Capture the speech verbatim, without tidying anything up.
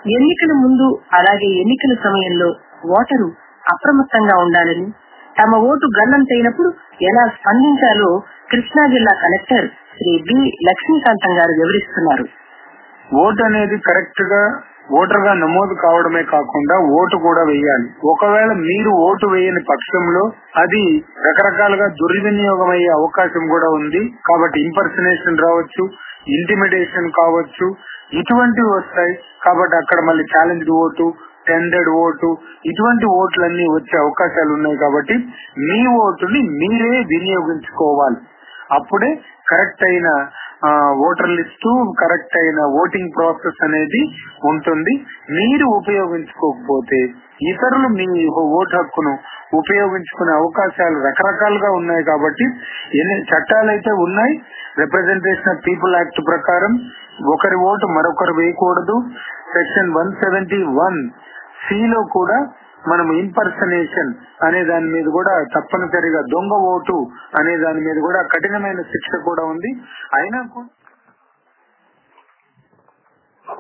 ఎన్నికల ముందు అలాగే ఎన్నికల సమయంలో ఓటరు అప్రమత్తంగా ఉండాలని, తమ ఓటు గల్లంతైనప్పుడు ఎలా స్పందించాలో కృష్ణా జిల్లా కలెక్టర్ శ్రీ బి లక్ష్మీకాంతం గారు వివరిస్తున్నారు. ఓటు అనేది కరెక్ట్ గా ఓటర్ గా నమోదు కావడమే కాకుండా ఓటు కూడా వేయాలి. ఒకవేళ మీరు ఓటు వేయని పక్షంలో అది రకరకాలుగా దుర్వినియోగం అయ్యే అవకాశం కూడా ఉంది. కాబట్టి ఇంపర్సనేషన్ రావచ్చు, ఇంటిమిడేషన్ కావచ్చు, ఇటువంటివి వస్తాయి. కాబట్టి అక్కడ మళ్ళీ ఛాలెంజ్ ఓటు, టెండర్డ్ ఓటు, ఇటువంటి ఓట్లన్నీ వచ్చే అవకాశాలు ఉన్నాయి. కాబట్టి మీ ఓటుని మీరే వినియోగించుకోవాలి. అప్పుడే కరెక్ట్ అయిన ఓటర్ లిస్టు, కరెక్ట్ అయిన ఓటింగ్ ప్రాసెస్ అనేది ఉంటుంది. మీరు ఉపయోగించుకోకపోతే ఇతరులు మీ ఓటు హక్కును ఉపయోగించుకునే అవకాశాలు రకరకాలుగా ఉన్నాయి. కాబట్టి ఎన్ని చట్టాలు అయితే ఉన్నాయి, రిప్రజెంటేషన్ ఆఫ్ పీపుల్ యాక్ట్ ప్రకారం ఒకరి ఓటు మరొకరు వేయకూడదు. Section one seventy one C లో కూడా మనం ఇంపర్సనేషన్ అనే దాని మీద కూడా తప్పనిసరిగా, దొంగ ఓటు అనే దాని మీద కూడా కఠినమైన శిక్ష కూడా ఉంది. అయినా కూడా